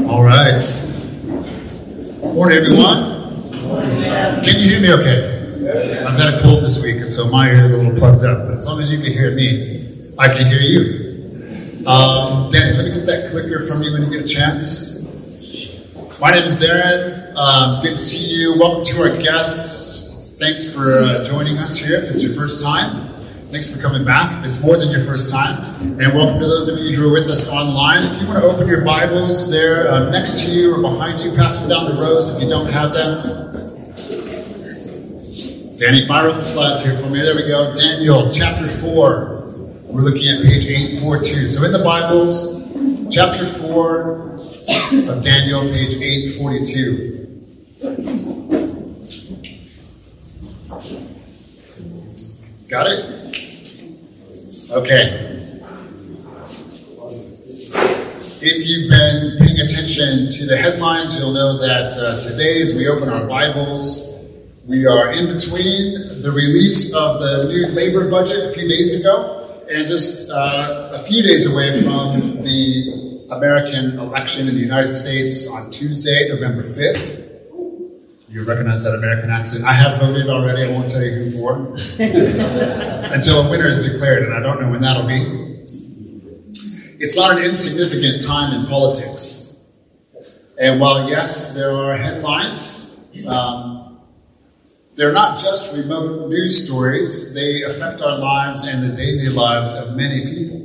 All right. Morning, everyone. Can you hear me okay? I've had a cold this week, and so my ear is a little plugged up. But as long as you can hear me, I can hear you. Danny, let me get that clicker from you when you get a chance. My name is Darren. Good to see you. Welcome to our guests. Thanks for joining us here. If it's your first time, thanks for coming back. If it's more than your first time. And welcome to those of you who are with us online. If you want to open your Bibles there next to you or behind you, pass them down the rows if you don't have them. Danny, fire up the slides here for me. There we go. Daniel, chapter 4. We're looking at page 842. So in the Bibles, chapter 4 of Daniel, page 842. Got it? Okay. If you've been paying attention to the headlines, you'll know that today, as we open our Bibles, we are in between the release of the new labor budget a few days ago and just a few days away from the American election in the United States on Tuesday, November 5th. You recognize that American accent. I have voted already. I won't tell you who for. Until a winner is declared, and I don't know when that'll be. It's not an insignificant time in politics. And while, yes, there are headlines, they're not just remote news stories. They affect our lives and the daily lives of many people.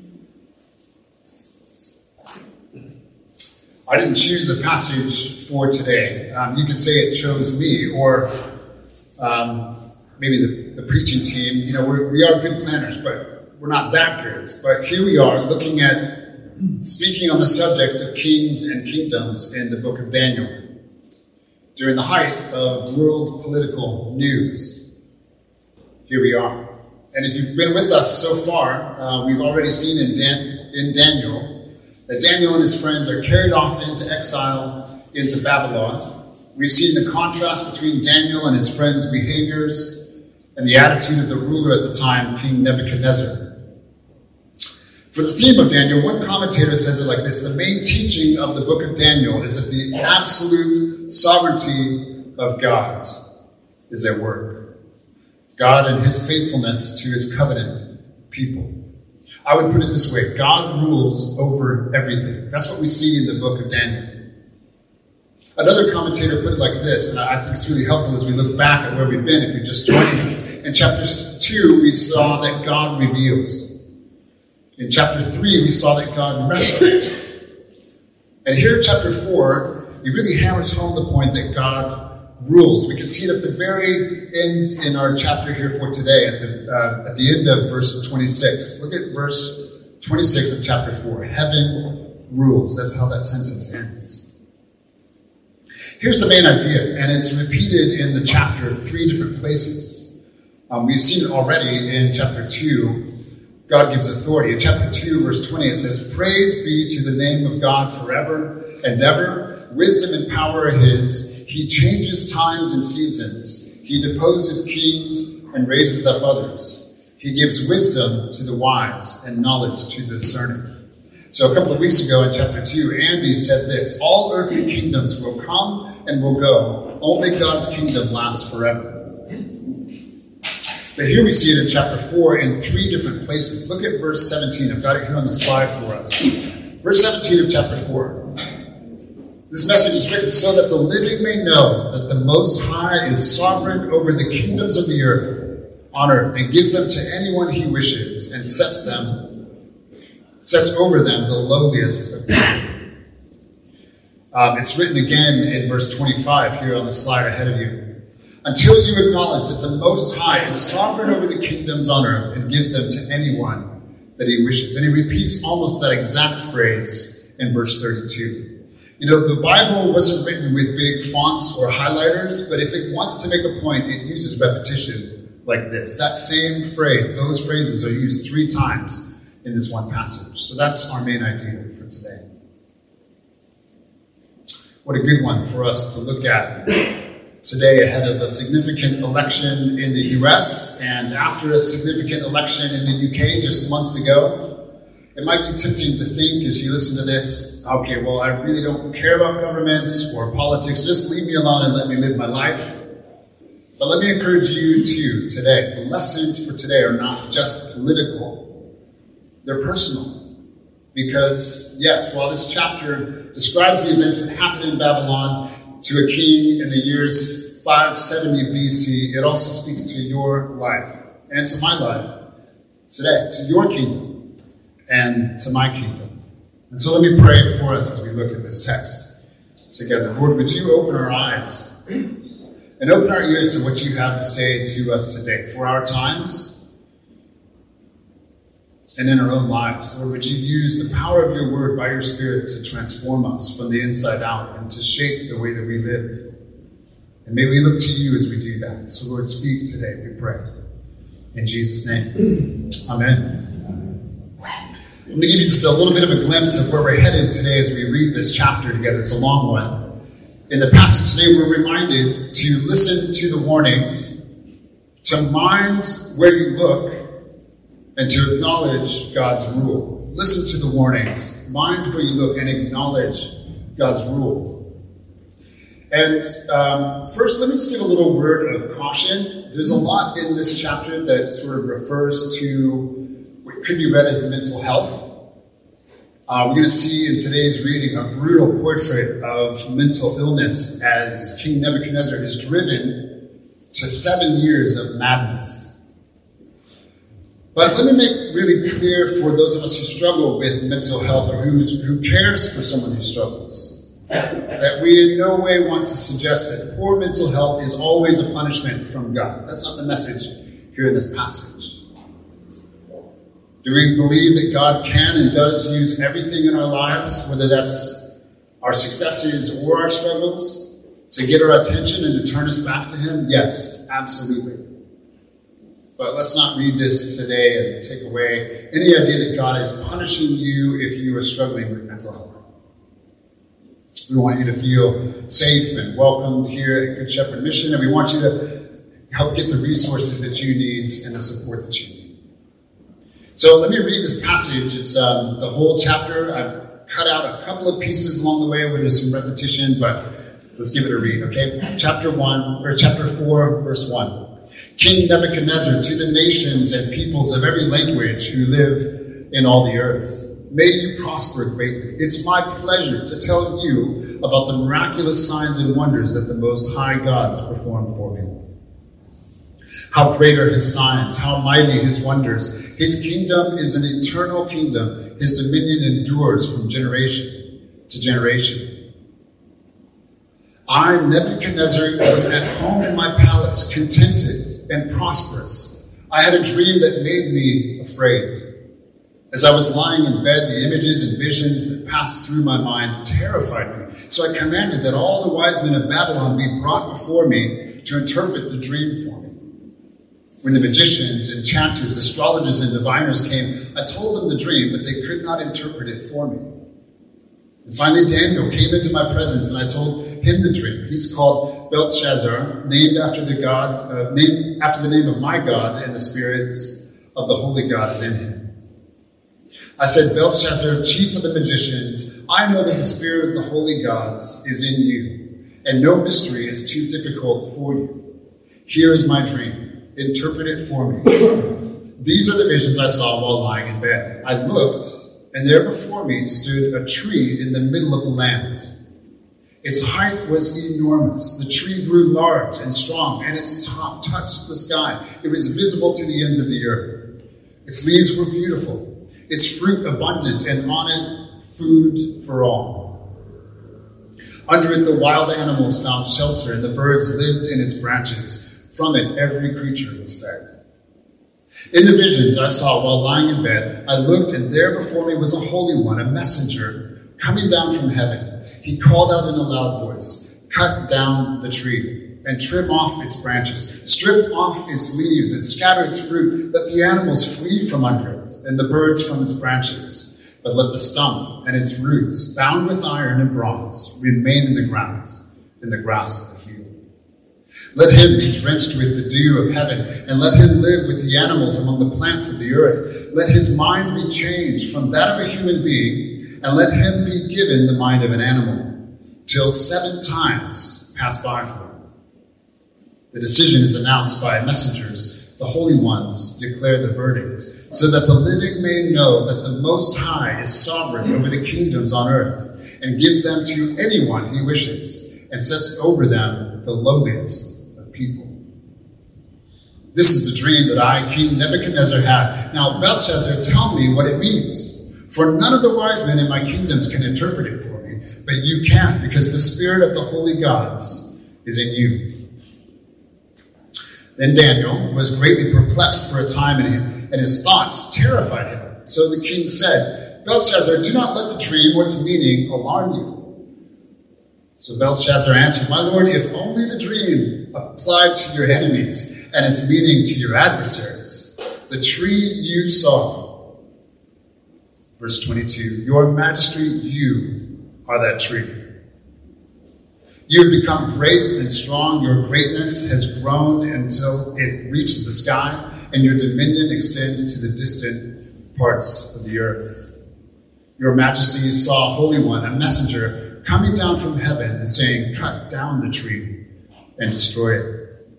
I didn't choose the passage for today. You could say it chose me, or maybe the preaching team. You know, we are good planners, but we're not that good. But here we are looking at speaking on the subject of kings and kingdoms in the book of Daniel during the height of world political news. Here we are. And if you've been with us so far, we've already seen in Daniel that Daniel and his friends are carried off into exile into Babylon. We've seen the contrast between Daniel and his friends' behaviors and the attitude of the ruler at the time, King Nebuchadnezzar. For the theme of Daniel, one commentator says it like this: the main teaching of the book of Daniel is that the absolute sovereignty of God is at work. God and his faithfulness to his covenant people. I would put it this way: God rules over everything. That's what we see in the book of Daniel. Another commentator put it like this, and I think it's really helpful as we look back at where we've been, if you're just joining us. In chapter 2, we saw that God reveals. In chapter 3, we saw that God rescues. And here in chapter 4, he really hammers home the point that God rules. We can see it at the very end in our chapter here for today, at the end of verse 26. Look at verse 26 of chapter 4. Heaven rules. That's how that sentence ends. Here's the main idea, and it's repeated in the chapter 3 different places. We've seen it already in chapter 2. God gives authority. In chapter 2, verse 20, it says, "Praise be to the name of God forever and ever. Wisdom and power are his. He changes times and seasons. He deposes kings and raises up others. He gives wisdom to the wise and knowledge to the discerning." So a couple of weeks ago in chapter 2, Andy said this: all earthly kingdoms will come and will go. Only God's kingdom lasts forever. But here we see it in chapter 4 in 3 different places. Look at verse 17. I've got it here on the slide for us. Verse 17 of chapter 4. This message is written so that the living may know that the Most High is sovereign over the kingdoms of the earth, on earth, and gives them to anyone he wishes, and sets over them the lowliest of people. It's written again in verse 25 here on the slide ahead of you. Until you acknowledge that the Most High is sovereign over the kingdoms on earth and gives them to anyone that he wishes. And he repeats almost that exact phrase in verse 32. You know, the Bible wasn't written with big fonts or highlighters, but if it wants to make a point, it uses repetition like this. That same phrase, those phrases are used 3 times in this one passage. So that's our main idea for today. What a good one for us to look at today ahead of a significant election in the US and after a significant election in the UK just months ago. It might be tempting to think as you listen to this, okay, well, I really don't care about governments or politics. Just leave me alone and let me live my life. But let me encourage you too today. The lessons for today are not just political. They're personal. Because, yes, while this chapter describes the events that happened in Babylon to a king in the years 570 BC, it also speaks to your life and to my life today, to your kingdom and to my kingdom. And so let me pray for us as we look at this text together. Lord, would you open our eyes and open our ears to what you have to say to us today for our times and in our own lives. Lord, would you use the power of your word by your Spirit to transform us from the inside out and to shape the way that we live. And may we look to you as we do that. So Lord, speak today, we pray. In Jesus' name, amen. I'm going to give you just a little bit of a glimpse of where we're headed today as we read this chapter together. It's a long one. In the passage today, we're reminded to listen to the warnings, to mind where you look, and to acknowledge God's rule. Listen to the warnings, mind where you look, and acknowledge God's rule. And first, let me just give a little word of caution. There's a lot in this chapter that sort of refers to what could be read as mental health. We're going to see in today's reading a brutal portrait of mental illness as King Nebuchadnezzar is driven to 7 years of madness. But let me make really clear for those of us who struggle with mental health or who cares for someone who struggles, that we in no way want to suggest that poor mental health is always a punishment from God. That's not the message here in this passage. Do we believe that God can and does use everything in our lives, whether that's our successes or our struggles, to get our attention and to turn us back to Him? Yes, absolutely. But let's not read this today and take away any idea that God is punishing you if you are struggling with mental health. We want you to feel safe and welcomed here at Good Shepherd Mission, and we want you to help get the resources that you need and the support that you need. So let me read this passage. It's the whole chapter. I've cut out a couple of pieces along the way where there's some repetition, but let's give it a read, okay? Chapter 4, verse 1. King Nebuchadnezzar, to the nations and peoples of every language who live in all the earth, may you prosper greatly. It's my pleasure to tell you about the miraculous signs and wonders that the Most High God has performed for me. How great are His signs, how mighty His wonders. His kingdom is an eternal kingdom. His dominion endures from generation to generation. I, Nebuchadnezzar, was at home in my palace, contented and prosperous. I had a dream that made me afraid. As I was lying in bed, the images and visions that passed through my mind terrified me. So I commanded that all the wise men of Babylon be brought before me to interpret the dream for me. When the magicians, enchanters, astrologers, and diviners came, I told them the dream, but they could not interpret it for me. And finally, Daniel came into my presence, and I told him the dream. He's called Belteshazzar, named after the name of my God, and the spirits of the holy God is in him. I said, Belteshazzar, chief of the magicians, I know that the spirit of the holy gods is in you, and no mystery is too difficult for you. Here is my dream. Interpret it for me. These are the visions I saw while lying in bed. I looked, and there before me stood a tree in the middle of the land. Its height was enormous. The tree grew large and strong, and its top touched the sky. It was visible to the ends of the earth. Its leaves were beautiful, its fruit abundant, and on it food for all. Under it the wild animals found shelter, and the birds lived in its branches. From it, every creature was fed. In the visions I saw while lying in bed, I looked, and there before me was a holy one, a messenger, coming down from heaven. He called out in a loud voice, cut down the tree, and trim off its branches, strip off its leaves, and scatter its fruit. Let the animals flee from under it, and the birds from its branches. But let the stump and its roots, bound with iron and bronze, remain in the ground, in the grass of the field. Let him be drenched with the dew of heaven, and let him live with the animals among the plants of the earth. Let his mind be changed from that of a human being, and let him be given the mind of an animal, till 7 times pass by for him. The decision is announced by messengers. The holy ones declare the verdict, so that the living may know that the Most High is sovereign over the kingdoms on earth, and gives them to anyone he wishes, and sets over them the lowliest of people. This is the dream that I, King Nebuchadnezzar, had. Now, Belshazzar, tell me what it means. For none of the wise men in my kingdoms can interpret it for me, but you can, because the spirit of the holy gods is in you. Then Daniel was greatly perplexed for a time, and his thoughts terrified him. So the king said, Belshazzar, do not let the dream or its meaning alarm you. So Belshazzar answered, My lord, if only the dream applied to your enemies, and its meaning to your adversaries. The tree you saw. Verse 22, Your Majesty, you are that tree. You have become great and strong. Your greatness has grown until it reaches the sky, and your dominion extends to the distant parts of the earth. Your Majesty saw a Holy One, a messenger, coming down from heaven and saying, Cut down the tree and destroy it.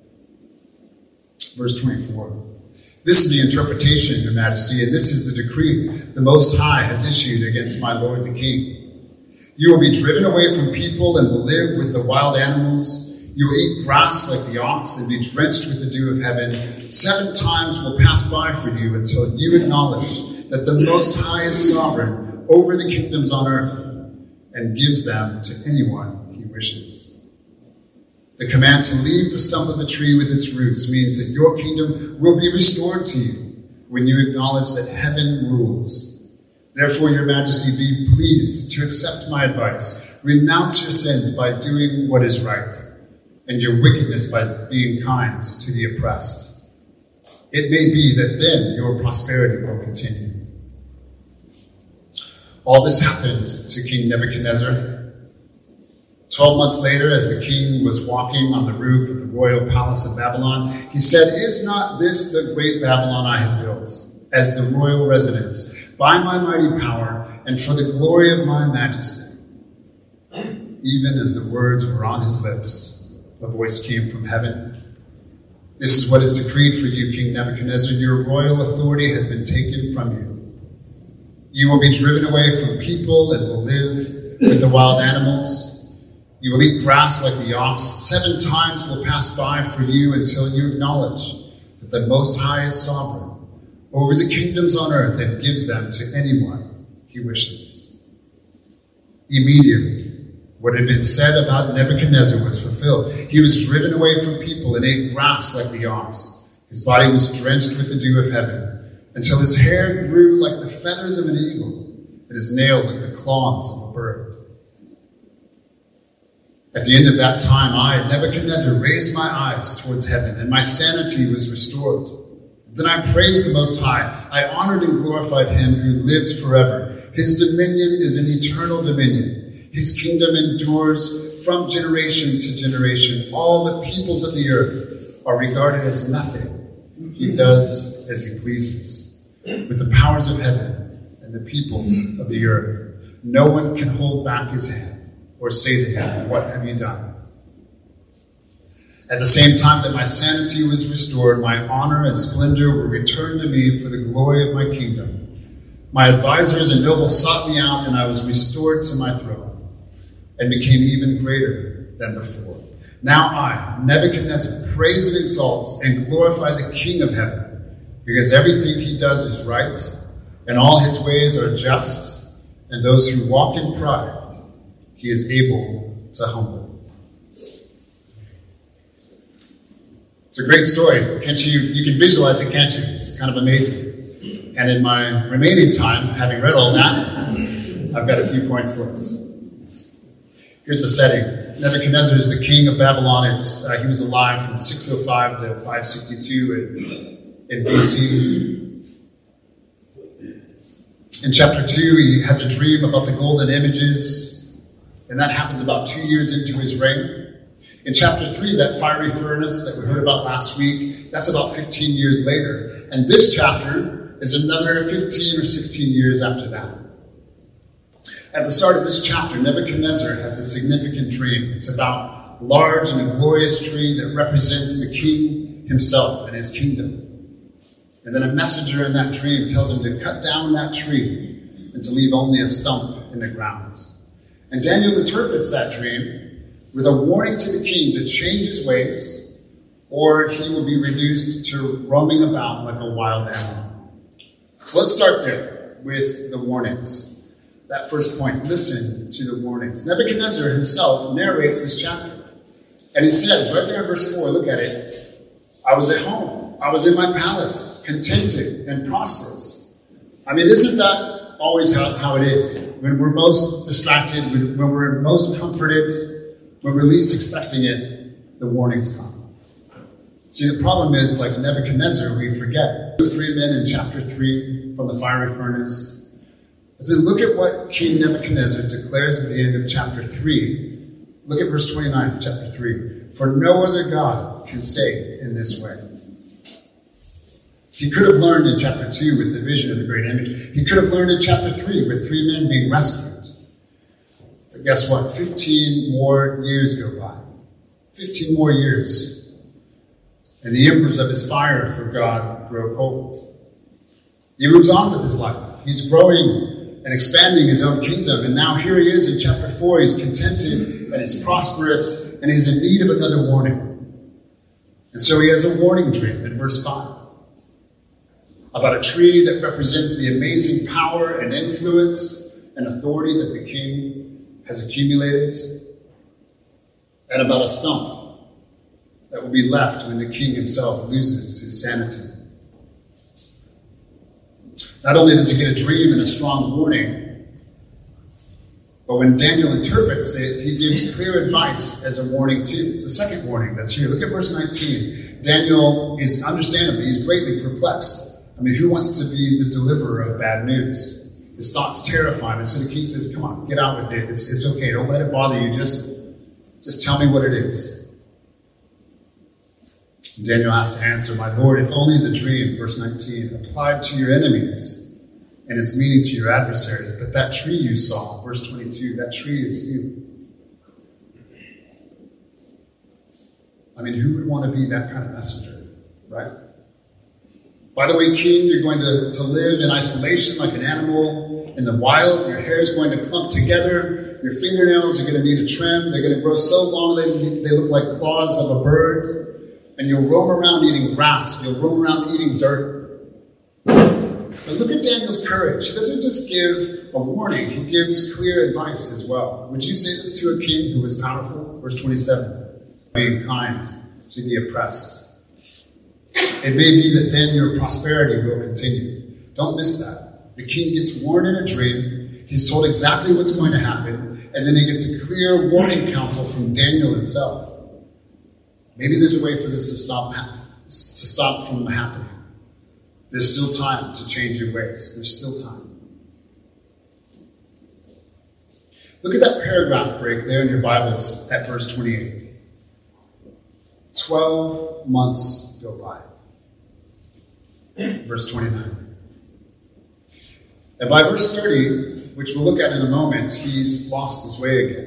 Verse 24. This is the interpretation, Your Majesty, and this is the decree the Most High has issued against my lord the king. You will be driven away from people and will live with the wild animals. You will eat grass like the ox and be drenched with the dew of heaven. 7 times will pass by for you until you acknowledge that the Most High is sovereign over the kingdoms on earth and gives them to anyone he wishes. The command to leave the stump of the tree with its roots means that your kingdom will be restored to you when you acknowledge that heaven rules. Therefore, Your Majesty, be pleased to accept my advice. Renounce your sins by doing what is right, and your wickedness by being kind to the oppressed. It may be that then your prosperity will continue. All this happened to King Nebuchadnezzar. 12 months later, as the king was walking on the roof of the royal palace of Babylon, he said, Is not this the great Babylon I have built as the royal residence by my mighty power and for the glory of my majesty? Even as the words were on his lips, a voice came from heaven. This is what is decreed for you, King Nebuchadnezzar. Your royal authority has been taken from you. You will be driven away from people and will live with the wild animals. You will eat grass like the ox. 7 times will pass by for you until you acknowledge that the Most High is sovereign over the kingdoms on earth and gives them to anyone he wishes. Immediately, what had been said about Nebuchadnezzar was fulfilled. He was driven away from people and ate grass like the ox. His body was drenched with the dew of heaven until his hair grew like the feathers of an eagle and his nails like the claws of a bird. At the end of that time, I, Nebuchadnezzar, raised my eyes towards heaven, and my sanity was restored. Then I praised the Most High. I honored and glorified him who lives forever. His dominion is an eternal dominion. His kingdom endures from generation to generation. All the peoples of the earth are regarded as nothing. He does as he pleases. With the powers of heaven and the peoples of the earth, no one can hold back his hand or say to him, What have you done? At the same time that my sanity was restored, my honor and splendor were returned to me for the glory of my kingdom. My advisors and nobles sought me out, and I was restored to my throne and became even greater than before. Now I, Nebuchadnezzar, praise and exalt and glorify the King of heaven, because everything he does is right, and all his ways are just, and those who walk in pride he is able to humble. It's a great story. Can't you can visualize it, can't you? It's kind of amazing. And in my remaining time, having read all that, I've got a few points for us. Here's the setting. Nebuchadnezzar is the king of Babylon. He was alive from 605 to 562 in BC. In chapter 2, he has a dream about the golden images. And that happens about 2 years into his reign. In chapter 3, that fiery furnace that we heard about last week, that's about 15 years later. And this chapter is another 15 or 16 years after that. At the start of this chapter, Nebuchadnezzar has a significant dream. It's about a large and a glorious tree that represents the king himself and his kingdom. And then a messenger in that dream tells him to cut down that tree and to leave only a stump in the ground. And Daniel interprets that dream with a warning to the king to change his ways, or he will be reduced to roaming about like a wild animal. So let's start there with the warnings. That first point, listen to the warnings. Nebuchadnezzar himself narrates this chapter. And he says, right there in verse 4, look at it, I was at home. I was in my palace, contented and prosperous. I mean, isn't that always how it is? When we're most distracted, when we're most comforted, when we're least expecting it, the warnings come. See, the problem is, like Nebuchadnezzar, we forget. The 3 men in chapter 3 from the fiery furnace. But then look at what King Nebuchadnezzar declares at the end of chapter 3. Look at verse 29 of chapter 3. For no other God can save in this way. He could have learned in chapter 2 with the vision of the great image. He could have learned in chapter 3 with 3 men being rescued. But guess what? 15 more years go by. 15 more years. And the embers of his fire for God grow cold. He moves on with his life. He's growing and expanding his own kingdom. And now here he is in chapter 4. He's contented and he's prosperous and he's in need of another warning. And so he has a warning dream in verse 5 about a tree that represents the amazing power and influence and authority that the king has accumulated, and about a stump that will be left when the king himself loses his sanity. Not only does he get a dream and a strong warning, but when Daniel interprets it, he gives clear advice as a warning too. It's the second warning that's here. Look at verse 19. Daniel is understandably, he's greatly perplexed. I mean, who wants to be the deliverer of bad news? His thoughts terrify him. And so the king says, come on, get out with it. It's okay. Don't let it bother you. Just tell me what it is. Daniel has to answer, my Lord, if only the dream, verse 19, applied to your enemies and its meaning to your adversaries. But that tree you saw, verse 22, that tree is you. I mean, who would want to be that kind of messenger, right? By the way, king, you're going to live in isolation like an animal in the wild. Your hair is going to clump together. Your fingernails are going to need a trim. They're going to grow so long they look like claws of a bird. And you'll roam around eating grass. You'll roam around eating dirt. But look at Daniel's courage. He doesn't just give a warning. He gives clear advice as well. Would you say this to a king who was powerful? Verse 27. Being kind to the oppressed. It may be that then your prosperity will continue. Don't miss that. The king gets warned in a dream. He's told exactly what's going to happen. And then he gets a clear warning counsel from Daniel himself. Maybe there's a way for this to stop from happening. There's still time to change your ways. There's still time. Look at that paragraph break there in your Bibles at verse 28. 12 months go by. Verse 29. And by verse 30, which we'll look at in a moment, he's lost his way again.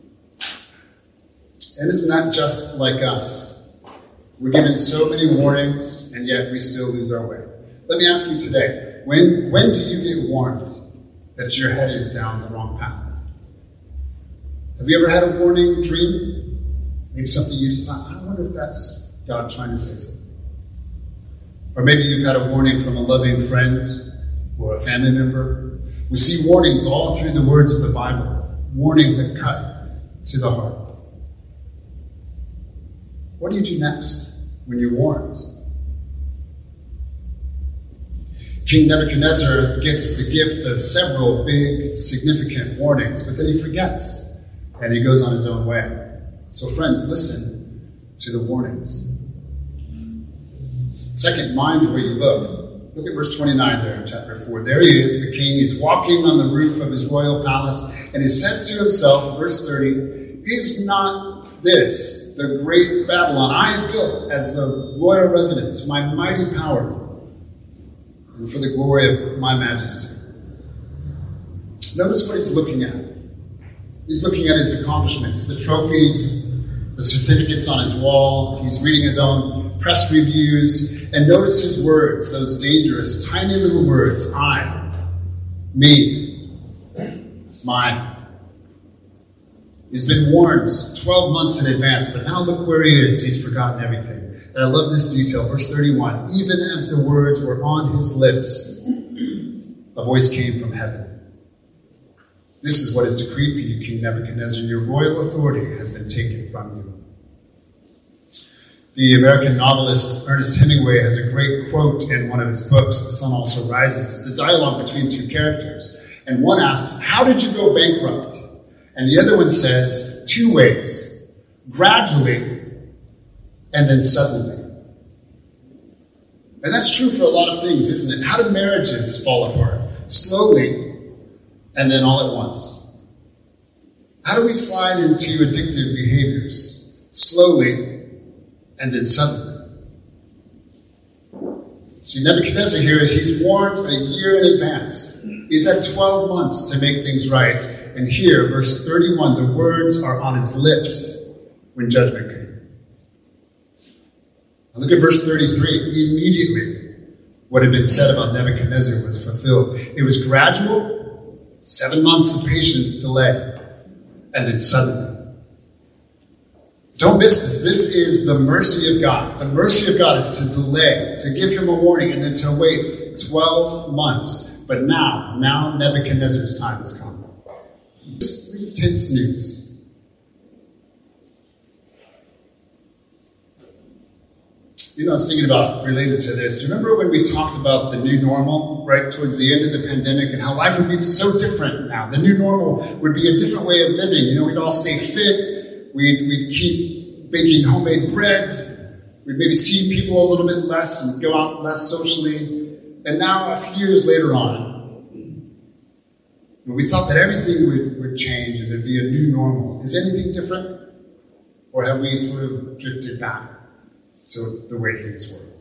And isn't that just like us? We're given so many warnings, and yet we still lose our way. Let me ask you today, when do you get warned that you're headed down the wrong path? Have you ever had a warning dream? Maybe something you just thought, I wonder if that's God trying to say something. Or maybe you've had a warning from a loving friend or a family member. We see warnings all through the words of the Bible, warnings that cut to the heart. What do you do next when you're warned? King Nebuchadnezzar gets the gift of several big, significant warnings, but then he forgets, and he goes on his own way. So friends, listen to the warnings. Second, mind where you look. Look at verse 29 there in chapter 4. There he is, the king. He's walking on the roof of his royal palace, and he says to himself, verse 30, is not this the great Babylon I have built as the royal residence, my mighty power, and for the glory of my majesty? Notice what he's looking at. He's looking at his accomplishments, the trophies, the certificates on his wall. He's reading his own press reviews. And notice his words, those dangerous, tiny little words. I, me, mine. He's been warned 12 months in advance, but now look where he is. He's forgotten everything. And I love this detail. Verse 31, even as the words were on his lips, a voice came from heaven. This is what is decreed for you, King Nebuchadnezzar. Your royal authority has been taken from you. The American novelist Ernest Hemingway has a great quote in one of his books, The Sun Also Rises. It's a dialogue between two characters. And one asks, how did you go bankrupt? And the other one says, 2 ways. Gradually, and then suddenly. And that's true for a lot of things, isn't it? How do marriages fall apart? Slowly, and then all at once. How do we slide into addictive behaviors? Slowly, and then suddenly. See, Nebuchadnezzar here, he's warned a year in advance. He's had 12 months to make things right. And here, verse 31, the words are on his lips when judgment came. Now look at verse 33. Immediately, what had been said about Nebuchadnezzar was fulfilled. It was gradual, 7 months of patient delay, and then suddenly. Don't miss this. This is the mercy of God. The mercy of God is to delay, to give him a warning, and then to wait 12 months. But now Nebuchadnezzar's time has come. We just hit snooze. You know, I was thinking about, related to this, do you remember when we talked about the new normal, right, towards the end of the pandemic, and how life would be so different now? The new normal would be a different way of living. You know, we'd all stay fit. We'd keep baking homemade bread. We'd maybe see people a little bit less and go out less socially. And now, a few years later on, we thought that everything would change and there'd be a new normal. Is anything different? Or have we sort of drifted back to the way things were?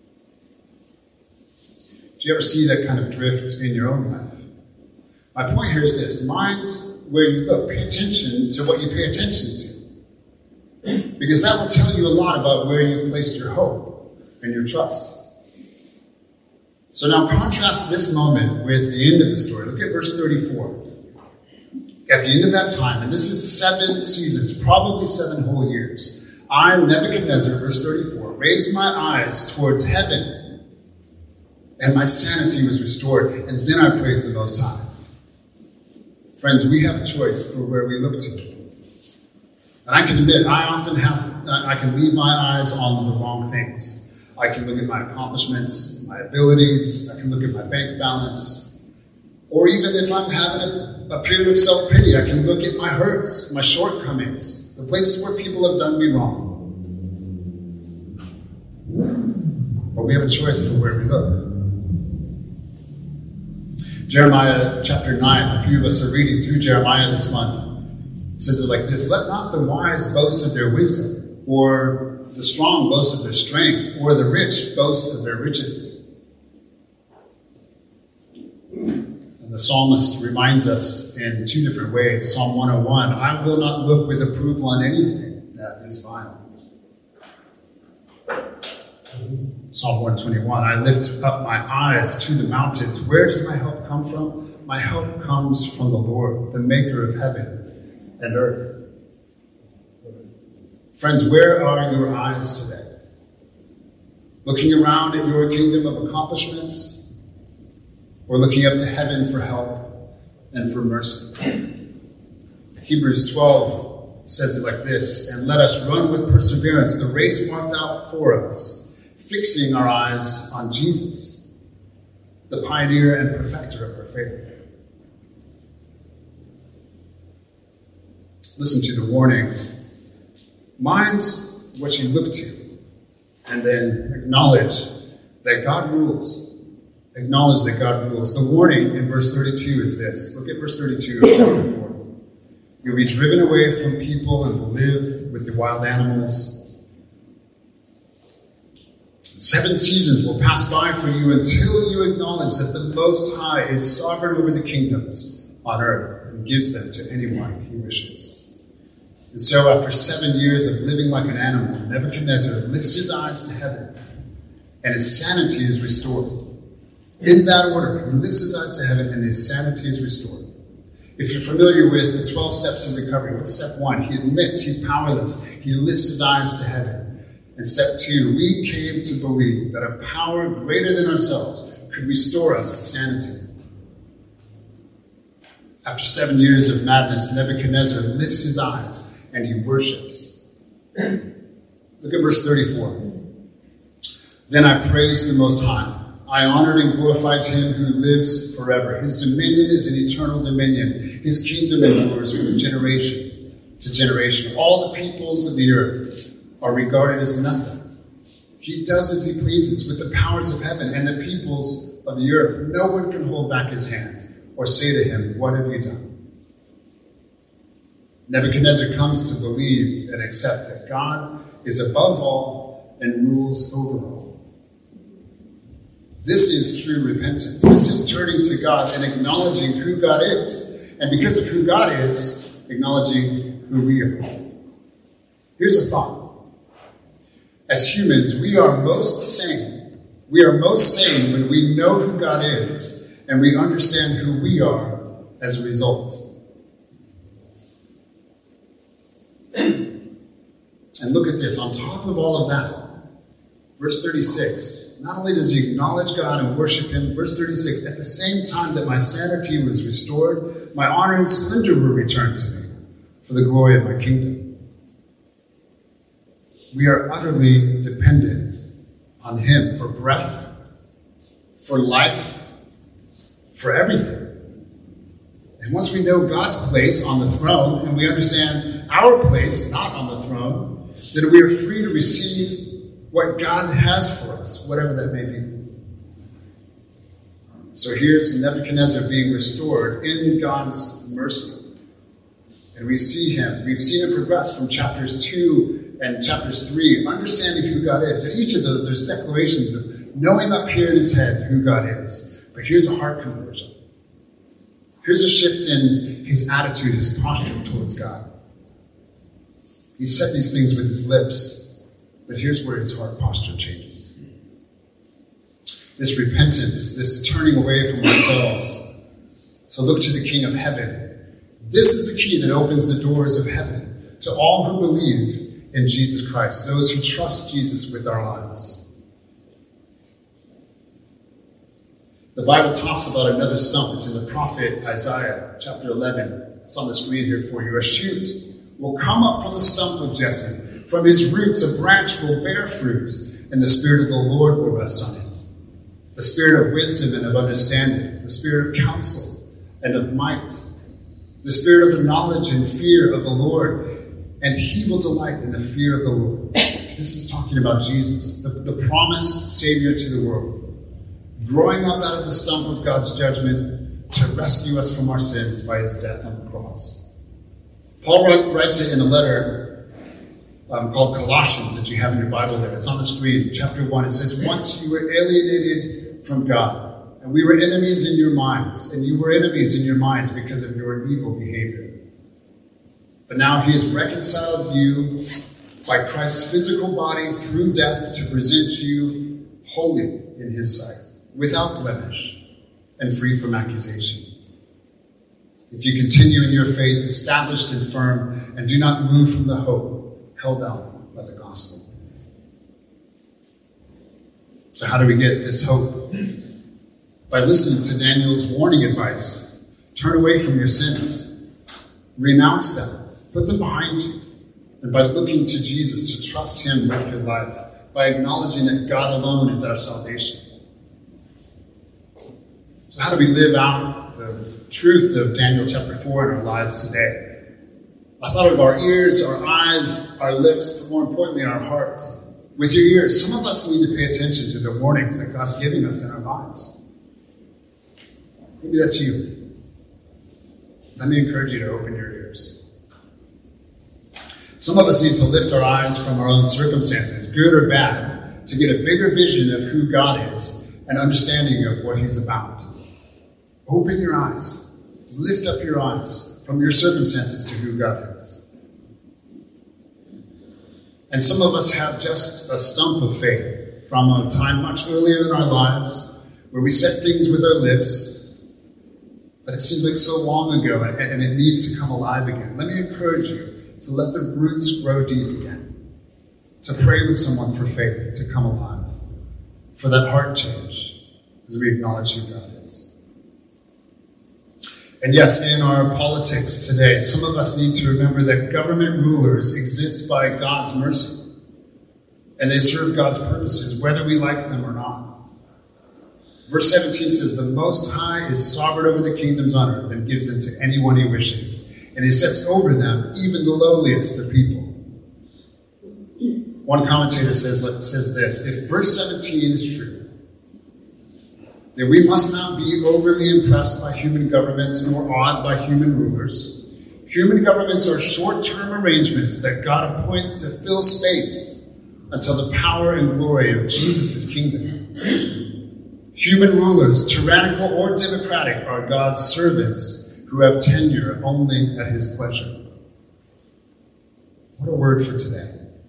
Do you ever see that kind of drift in your own life? My point here is this. Mind where you look. Pay attention to what you pay attention to. Because that will tell you a lot about where you placed your hope and your trust. So now contrast this moment with the end of the story. Look at verse 34. At the end of that time, and this is 7 seasons, probably 7 whole years, I, Nebuchadnezzar, verse 34, raised my eyes towards heaven, and my sanity was restored, and then I praised the Most High. Friends, we have a choice for where we look to. And I can admit, I can leave my eyes on the wrong things. I can look at my accomplishments, my abilities. I can look at my bank balance. Or even if I'm having a period of self-pity, I can look at my hurts, my shortcomings, the places where people have done me wrong. But we have a choice for where we look. Jeremiah chapter 9, a few of us are reading through Jeremiah this month. It says it like this: let not the wise boast of their wisdom, or the strong boast of their strength, or the rich boast of their riches. And the psalmist reminds us in 2 different ways. Psalm 101, I will not look with approval on anything that is vile. Psalm 121, I lift up my eyes to the mountains. Where does my help come from? My help comes from the Lord, the maker of heaven and earth. Friends, where are your eyes today? Looking around at your kingdom of accomplishments, or looking up to heaven for help and for mercy? Hebrews 12 says it like this: and let us run with perseverance the race marked out for us, fixing our eyes on Jesus, the pioneer and perfecter of our faith. Listen to the warnings. Mind what you look to, and then acknowledge that God rules. Acknowledge that God rules. The warning in verse 32 is this. Look at verse 32 of chapter 4. You'll be driven away from people and will live with the wild animals. 7 seasons will pass by for you until you acknowledge that the Most High is sovereign over the kingdoms, on earth and gives them to anyone he wishes. And so after 7 years of living like an animal, Nebuchadnezzar lifts his eyes to heaven and his sanity is restored. In that order, he lifts his eyes to heaven and his sanity is restored. If you're familiar with the 12 steps of recovery, what's step 1? He admits he's powerless. He lifts his eyes to heaven. And step 2, we came to believe that a power greater than ourselves could restore us to sanity. After 7 years of madness, Nebuchadnezzar lifts his eyes and he worships. Look at verse 34. Then I praised the Most High. I honored and glorified him who lives forever. His dominion is an eternal dominion. His kingdom endures from generation to generation. All the peoples of the earth are regarded as nothing. He does as he pleases with the powers of heaven and the peoples of the earth. No one can hold back his hand or say to him, what have you done? Nebuchadnezzar comes to believe and accept that God is above all and rules over all. This is true repentance. This is turning to God and acknowledging who God is. And because of who God is, acknowledging who we are. Here's a thought. As humans, we are most sane. We are most sane when we know who God is and we understand who we are as a result. And look at this. On top of all of that, verse 36. Not only does he acknowledge God and worship him, verse 36, at the same time that my sanity was restored, my honor and splendor were returned to me for the glory of my kingdom. We are utterly dependent on him for breath, for life, for everything. And once we know God's place on the throne and we understand our place not on the throne, then we are free to receive what God has for us, whatever that may be. So here's Nebuchadnezzar being restored in God's mercy. And we've seen him progress from chapters 2 and chapters 3, understanding who God is. And each of those, there's declarations of knowing up here in his head who God is. But here's a heart conversion. Here's a shift in his attitude, his posture towards God. He said these things with his lips. But here's where his heart posture changes. This repentance, this turning away from ourselves. So look to the King of heaven. This is the key that opens the doors of heaven to all who believe in Jesus Christ, those who trust Jesus with our lives. The Bible talks about another stump. It's in the prophet Isaiah, chapter 11. It's on the screen here for you. A shoot will come up from the stump of Jesse. From his roots a branch will bear fruit, and the Spirit of the Lord will rest on him. The Spirit of wisdom and of understanding, the Spirit of counsel and of might, the Spirit of the knowledge and fear of the Lord, and he will delight in the fear of the Lord. This is talking about Jesus, the promised Savior to the world, growing up out of the stump of God's judgment to rescue us from our sins by his death on the cross. Paul writes it in a letter called Colossians that you have in your Bible there. It's on the screen. Chapter 1, it says, once you were alienated from God, and we were enemies in your minds, and you were enemies in your minds because of your evil behavior. But now he has reconciled you by Christ's physical body through death to present you holy in his sight, without blemish, and free from accusation. If you continue in your faith, established and firm, and do not move from the hope held out by the gospel. So how do we get this hope? By listening to Daniel's warning advice. Turn away from your sins. Renounce them. Put them behind you. And by looking to Jesus to trust him with your life. By acknowledging that God alone is our salvation. So how do we live out the truth of Daniel chapter 4 in our lives today? I thought of our ears, our eyes, our lips, but more importantly, our heart. With your ears, some of us need to pay attention to the warnings that God's giving us in our lives. Maybe that's you. Let me encourage you to open your ears. Some of us need to lift our eyes from our own circumstances, good or bad, to get a bigger vision of who God is and understanding of what he's about. Open your eyes. Lift up your eyes from your circumstances to who God is. And some of us have just a stump of faith from a time much earlier in our lives where we said things with our lips, but it seems like so long ago and it needs to come alive again. Let me encourage you to let the roots grow deep again, to pray with someone for faith to come alive, for that heart change as we acknowledge who God is. And yes, in our politics today, some of us need to remember that government rulers exist by God's mercy, and they serve God's purposes, whether we like them or not. Verse 17 says, the Most High is sovereign over the kingdoms on earth and gives them to anyone he wishes, and he sets over them even the lowliest of people. One commentator says this, if verse 17 is true, that we must not be overly impressed by human governments nor awed by human rulers. Human governments are short-term arrangements that God appoints to fill space until the power and glory of Jesus' kingdom. Human rulers, tyrannical or democratic, are God's servants who have tenure only at his pleasure. What a word for today.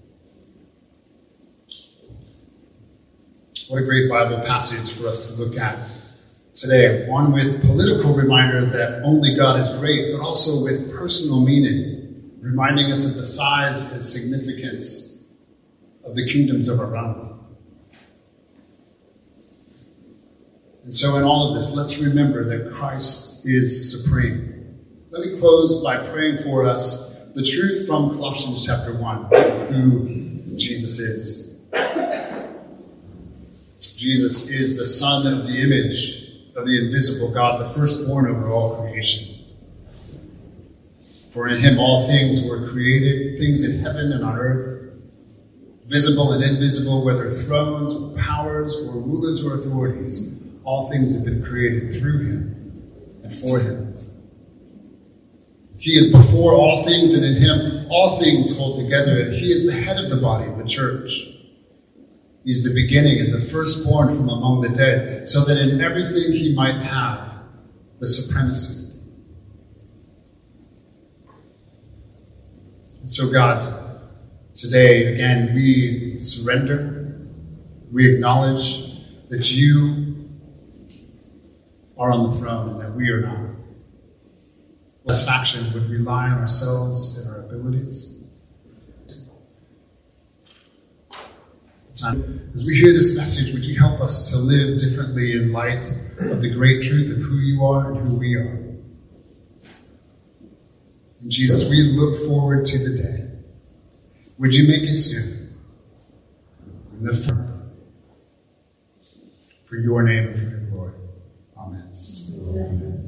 What a great Bible passage for us to look at today. One with political reminder that only God is great, but also with personal meaning, reminding us of the size and significance of the kingdoms of our realm. And so in all of this, let's remember that Christ is supreme. Let me close by praying for us the truth from Colossians chapter 1, of who Jesus is. Jesus is the Son of the image of the invisible God, the firstborn over all creation. For in him all things were created, things in heaven and on earth, visible and invisible, whether thrones or powers or rulers or authorities. All things have been created through him and for him. He is before all things, and in him all things hold together, and he is the head of the body, the church. He's the beginning and the firstborn from among the dead, so that in everything he might have the supremacy. And so God, today again we surrender, we acknowledge that you are on the throne and that we are not. Satisfaction would rely on ourselves and our abilities. As we hear this message, would you help us to live differently in light of the great truth of who you are and who we are? And Jesus, we look forward to the day. Would you make it soon? For your name and for your glory. Amen.